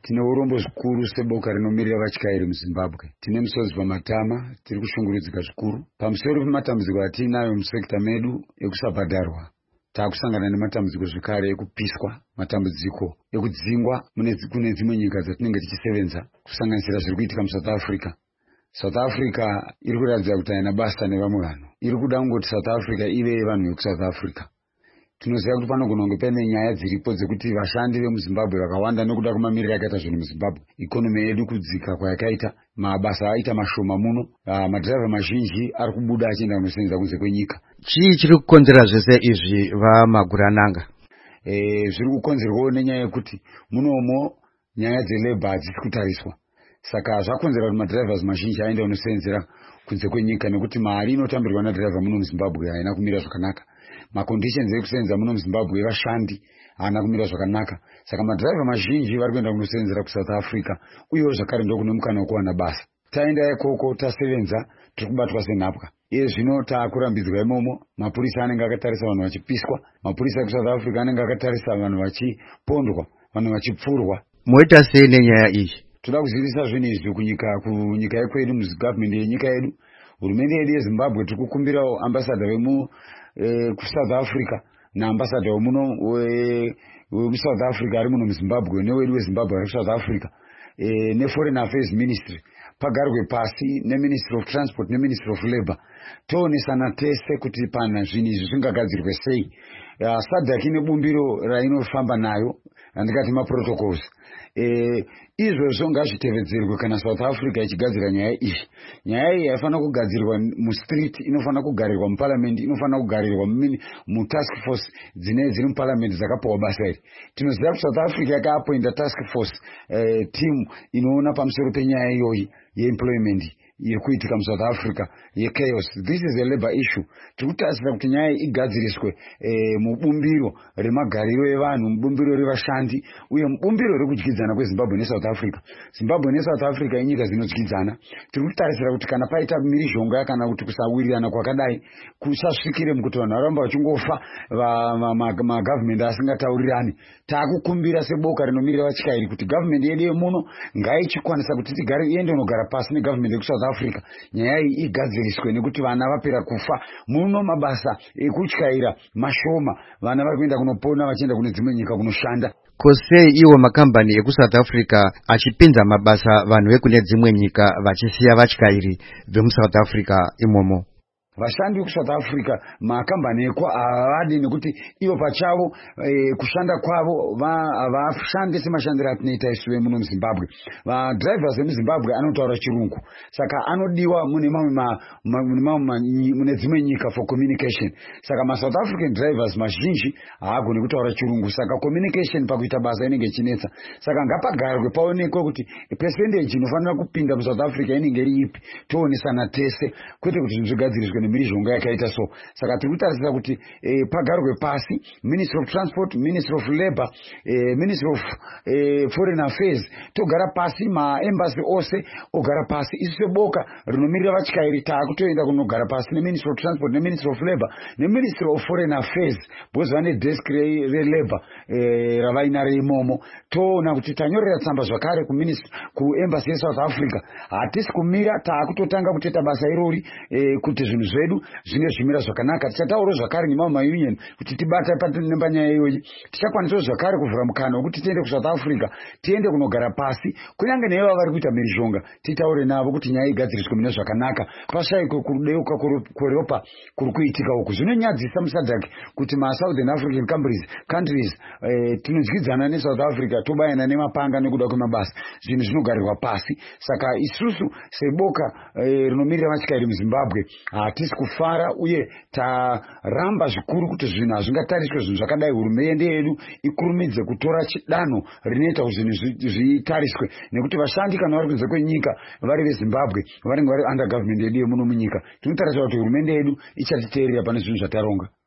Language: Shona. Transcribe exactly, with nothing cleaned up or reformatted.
tine urombo zvikuru seboka rinomirira vatyairi muZimbabwe. Tine misodzi pamatama, tiri kushungurudzika zvikuru. Pamusoro pematambudziko atinayo musekta medu ekusabhadharwa, taakusangana nematambudziko zvekare ekupiswa, matambudziko ekudzingwa kune dzimwe nyika dzatinenge tichisevenza, kusanganisira zviri kuitika muSouth Africa. South Africa iri kuratidza kuti haina basa nevamwe vanhu. Iri kuda kungoti South Africa ive vanhu vekuSouth Africa. Tinoziva kuti panogona kunge pane nyaya dziripo dzekuti vashandi vemuZimbabwe vakawanda nekuda kwemamiriro akaita zvinhu muZimbabwe, ikonomi yedu kudzika kwayakaita, mabasa aita mashoma muno, uh, madhiraivha mazhinji ari kubuda achienda kunosevenza kunze kwenyika. Chii chiri kukonzera zvese izvi vamagurananga? Eh, zviri kukonzerwawo nenyaya yekuti munomo nyaya dzelabor hadzisi kutariswa. Saka zvakonzera kuti madhiraivhas mazhinji aenda kunosevenzera kunze kwenyika nekuti mari inotambirwa nadhiraivha muno muZimbabwe haina kumira zvakanaka. Maconditions ekusevenza muno muZimbabwe vashandi haana kumira zvakanaka. Saka madhiraivha mazhinji vari kuenda kunosevenzera kuSouth Africa, uyewo zvakare ndokune mukana wekuwana basa. Taenda ikoko tasevenza, tiri kubatwa senhapwa. Iye zvino taakurambidzwa imomo, mapurisa anenge akatarisa vanhu vachipiswa, mapurisa ekuSouth Africa anenge akatarisa vanhu vachipondwa, vanhu vachipfurwa. Moita sei nenyaya iyi? Toda kuzivisa zvinhu izvi kunyika kunyika yekwedu, mugovernment yenyika yedu, hurumende yedu yeZimbabwe. Tiri kukumbirawo ambassador vemu eh, kuSouth Africa naambassador wemuno wemuSouth Africa ari muno muZimbabwe newedu weZimbabwe ari kuSouth Africa, eh, neForeign Affairs Ministry pagarwe pasi neMinistry of Transport neMinistry of Labour, toonesana tese kuti pana zvinhu izvi zvingagadzirwe sei. Uh, SADC ine bumbiro rainofamba nayo, andikati maprotocols. Eh, izvozvo ngazvitevedzerwe kana South Africa ichigadzira nyaya iyi. Nyaya iyi haifana kugadzirwa mustreet, inofana kugarirwa muparliament, inofana kugarirwa mutask force dzine dziri muparliament dzakapawa basa iri. Tinoziva kuti South Africa yakaapointa task force eh, team inoona pamusoro penyaya iyoyi yeemployment iri kuitika muSouth Africa yechaos. This is a labor issue. Tiri kutarisira kuti nyaya igadziriswe eh, mubumbiro remagariro evanhu, mubumbiro revashandi, uye mubumbiro rekudyidzana kweZimbabwe neSouth Africa. Zimbabwe neSouth Africa inyika dzinodyidzana. Tiri kutarisira kuti kana paita mhirizhonga kana kuti kusawirirana kwakadai kusasvikire mukuti vanhu varamba vachingofa, magovernment asingataurirani. Taakukumbira seboka rinomirira vatyairi kuti government yedu yemuno ngaichikwanisa kuti tigare iende kunogara pasi negovernment yekuSouth Africa, nyaya iyi igadziriswe nekuti vana vapera kufa muno, mabasa ekutyaira mashoma, vana vari kuenda kunopona vachienda kune dzimwe nyika kunoshanda. Kosei iwo makambani ekuSouth Africa achipinza mabasa vanhu vekune dzimwe nyika vachisiya vatyairi vemuSouth Africa imomo? Vashandi vekuSouth Africa makambani eko havadi nekuti ivo pachavo e, kushanda kwavo havashandi semashandiro atinoita isuwe muno muZimbabwe. Vadrivers vemuZimbabwe anotaura chirungu, saka anodiwa mune mune dzimwe nyika for communication. Saka maSouth African drivers mazhinji haagoni kutaura chirungu, saka communication pakuita basa inenge ichinetsa. Saka ngapagarwe paonekwe kuti percentage inofanira kupinda muSouth Africa inenge iri ipi, toonesana tese, kwete kuti zvigadziriswe nemhirizhonga yakaita so. Saka tiri kutarisira kuti eh, pagarwe pasi Ministry of Transport, Ministry of Labour, eh, Ministry of eh, Foreign Affairs, togara pasi, maembassy ose ogara pasi. Isu seboka rinomirira vatyairi taakutoenda kunogara pasi neMinistry of Transport neMinistry of Labour neMinistry of Foreign Affairs, because vane desk reLabour eh, ravainare imomo. Toona kuti tanyorera tsamba zvakare kuembassy yeSouth Africa, hatisi kumira, taakutotanga kuteta basa irori eh, kuti zvinhu zvedu zvine zvimira zvakanaka. Tichataura zvakare nemamwe maunion kuti tibata panyaya iyoyi, tichakwanisawo zvakare kuvhura mukana wekuti tiende kuSouth Africa, tiende kunogara pasi, kunyange nevo vari kuita mhirizhonga, titaure navo kuti nyaya igadziriswe mune zvakanaka, pashayikwe kudeuka kweropa kuri kuitika uku. Zvinonyadzisa muSADC kuti maSouthern African countries, countries eh, tinodyidzana neSouth Africa, tobayana nemapanga nekuda kwemabasa, zvinhu zvinogarirwa pasi. Saka isusu seboka eh, rinomirira vatyairi muZimbabwe hatisi kufara, uye taramba zvikuru kuti zvinhu hazvingatariswe zvinhu zvakadai. Hurumende yedu ikurumidze kutora chidanho rinoita kuti zvinhu zvitariswe, nekuti vashandi kana vari kunze kwenyika vari veZimbabwe vanenge vari under government yedu yemuno munyika. Tinotarisa kuti hurumende yedu ichatiteerera pane zvinhu zvataronga.